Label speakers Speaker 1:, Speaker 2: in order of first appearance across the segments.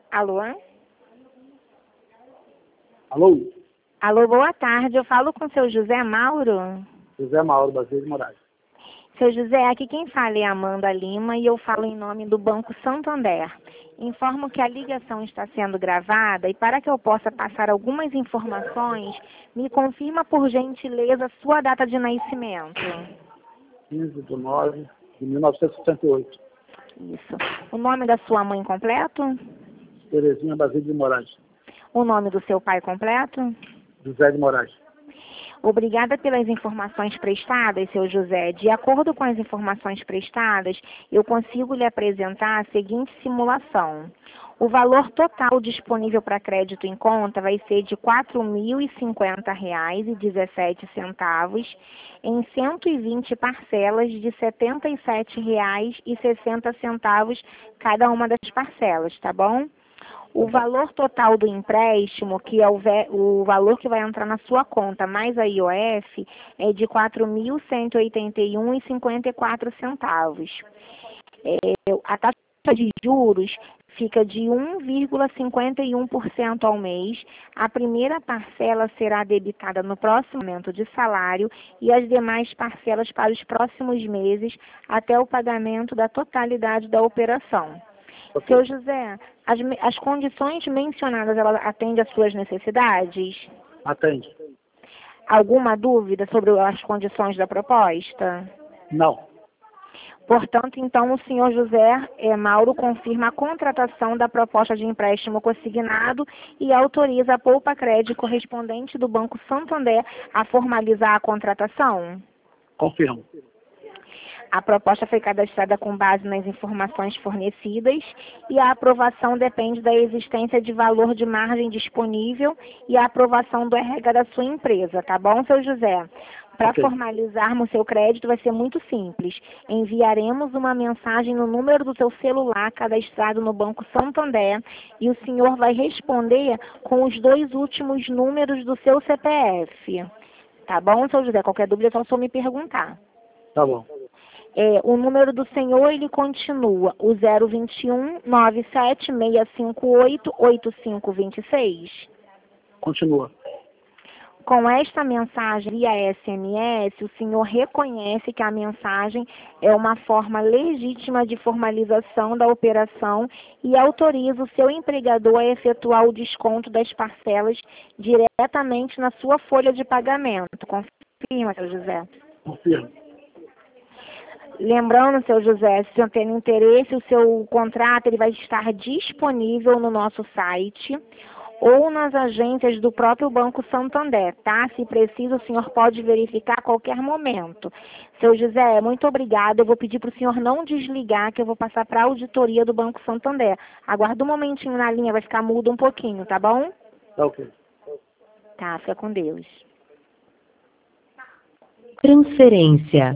Speaker 1: Alô?
Speaker 2: Alô?
Speaker 1: Alô, boa tarde. Eu falo com o seu José Mauro.
Speaker 2: José Mauro Basílio de Moraes.
Speaker 1: Seu José, aqui quem fala é Amanda Lima e eu falo em nome do Banco Santander. Informo que a ligação está sendo gravada e para que eu possa passar algumas informações, me confirma por gentileza sua data de nascimento.
Speaker 2: 15/9/1978.
Speaker 1: Isso. O nome da sua mãe completo?
Speaker 2: Terezinha Basílio de Moraes.
Speaker 1: O nome do seu pai completo?
Speaker 2: José de Moraes.
Speaker 1: Obrigada pelas informações prestadas, seu José. De acordo com as informações prestadas, eu consigo lhe apresentar a seguinte simulação. O valor total disponível para crédito em conta vai ser de R$ 4.050,17 em 120 parcelas de R$ 77,60 cada uma das parcelas, tá bom? O valor total do empréstimo, que é o valor que vai entrar na sua conta, mais a IOF, é de R$ 4.181,54. A taxa de juros fica de 1,51% ao mês. A primeira parcela será debitada no próximo aumento de salário e as demais parcelas para os próximos meses até o pagamento da totalidade da operação.
Speaker 2: Okay.
Speaker 1: Seu José, as condições mencionadas, ela atende às suas necessidades?
Speaker 2: Atende.
Speaker 1: Alguma dúvida sobre as condições da proposta?
Speaker 2: Não.
Speaker 1: Portanto, então, o senhor José Mauro confirma a contratação da proposta de empréstimo consignado e autoriza a Poupa Crédito correspondente do Banco Santander a formalizar a contratação?
Speaker 2: Confirmo.
Speaker 1: A proposta foi cadastrada com base nas informações fornecidas e a aprovação depende da existência de valor de margem disponível e a aprovação do RH da sua empresa, tá bom, seu José? Para formalizarmos seu crédito vai ser muito simples. Enviaremos uma mensagem no número do seu celular cadastrado no Banco Santander e o senhor vai responder com os 2 últimos números do seu CPF. Tá bom, seu José? Qualquer dúvida é só me perguntar.
Speaker 2: Tá bom.
Speaker 1: O número do senhor, ele continua, o 021-97658-8526.
Speaker 2: Continua.
Speaker 1: Com esta mensagem via SMS, o senhor reconhece que a mensagem é uma forma legítima de formalização da operação e autoriza o seu empregador a efetuar o desconto das parcelas diretamente na sua folha de pagamento. Confirma, seu José?
Speaker 2: Confirmo.
Speaker 1: Lembrando, seu José, se o senhor tem interesse, o seu contrato ele vai estar disponível no nosso site ou nas agências do próprio Banco Santander, tá? Se preciso, o senhor pode verificar a qualquer momento. Seu José, muito obrigada. Eu vou pedir para o senhor não desligar, que eu vou passar para a auditoria do Banco Santander. Aguarda um momentinho na linha, vai ficar mudo um pouquinho, tá bom?
Speaker 2: Tá ok.
Speaker 1: Tá, fica com Deus.
Speaker 3: Transferência.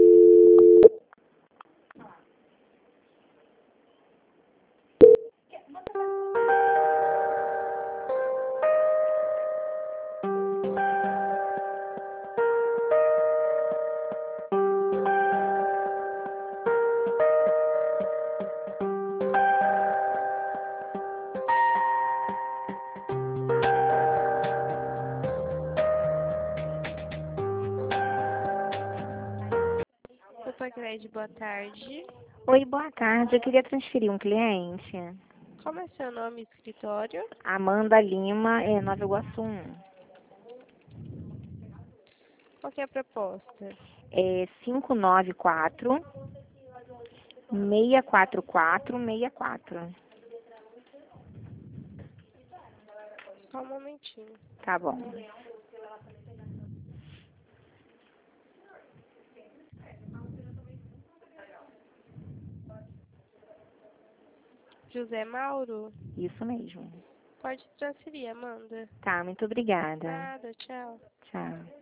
Speaker 4: Poupa Crédito, boa tarde.
Speaker 1: Oi, boa tarde. Eu queria transferir um cliente.
Speaker 4: Como é seu nome e escritório?
Speaker 1: Amanda Lima, Nova Iguaçu 1.
Speaker 4: Qual que é a proposta?
Speaker 1: 594 644 64.
Speaker 4: Só um momentinho.
Speaker 1: Tá bom.
Speaker 4: José Mauro?
Speaker 1: Isso mesmo.
Speaker 4: Pode transferir, Amanda.
Speaker 1: Tá, muito obrigada.
Speaker 4: Nada, tchau.
Speaker 1: Tchau.